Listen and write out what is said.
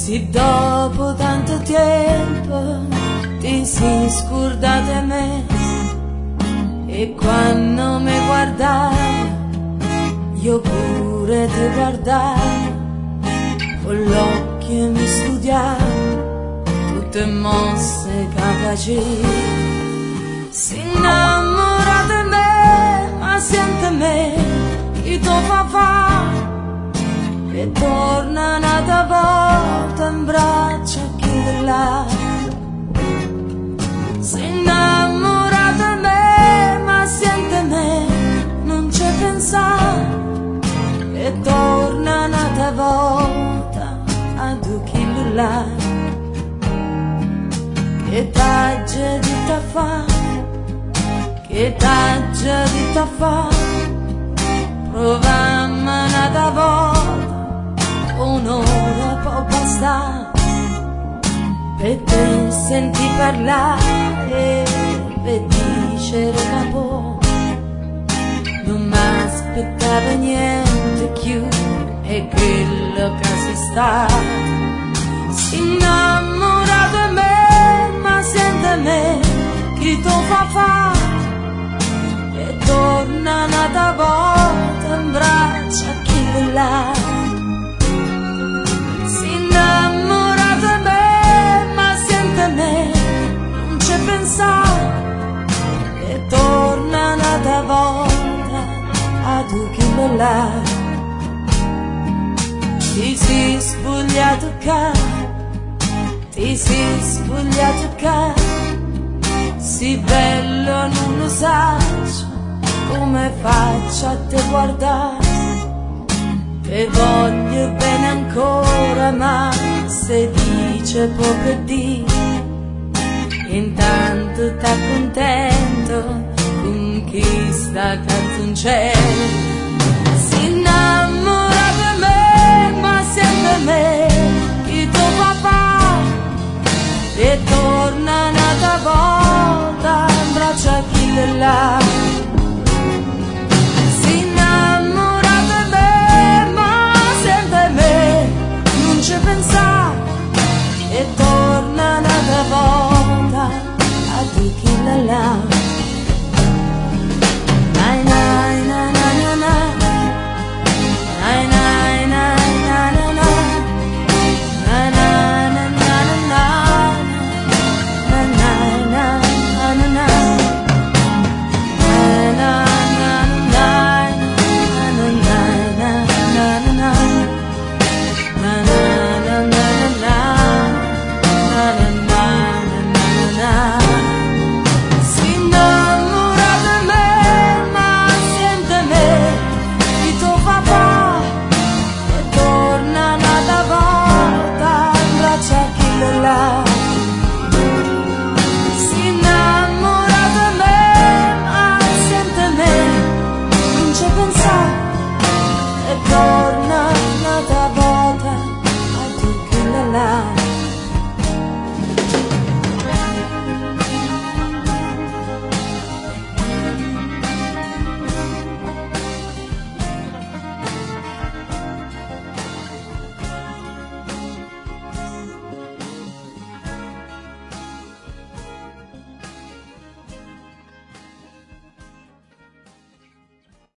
Se dopo tanto tempo ti sei scordato di me, e quando mi guardavi io pure ti guardavo, con l'occhio mi studiavo tutte le mosse che facevi. Si innamora di me, ma sente me chi tu fa e torna un'altra volta in braccio a chiederla. Si innamora di me, ma sente me, non ci pensa, e torna un'altra volta a chiederla. Che t'aggia di ta fa, che t'aggia di ta fa, proviamo un'altra volta, un'ora può bastare per te senti parlare, per dicere che può. Non mi aspettava niente più, è quello che si sta. Si innamora di me, ma sente me chi tu fa e torna un'altra volta in braccio a chi là. Si innamora di me, ma sente me, non ci pensa, e torna un'altra volta a tu chi là. Ti sei spogliato qua, ti sei spogliato qua, sì bello non lo saggio, come faccio a te guardare, te voglio bene ancora, ma se dice può per dire, intanto t'accontento con chi sta canzoncella. Si innamora di me, ma sente me chi tu papà, e torna un'altra volta in braccio a chi là. Si innamora di me, ma sente me, non ci pensa, e torna un'altra volta a chi là. La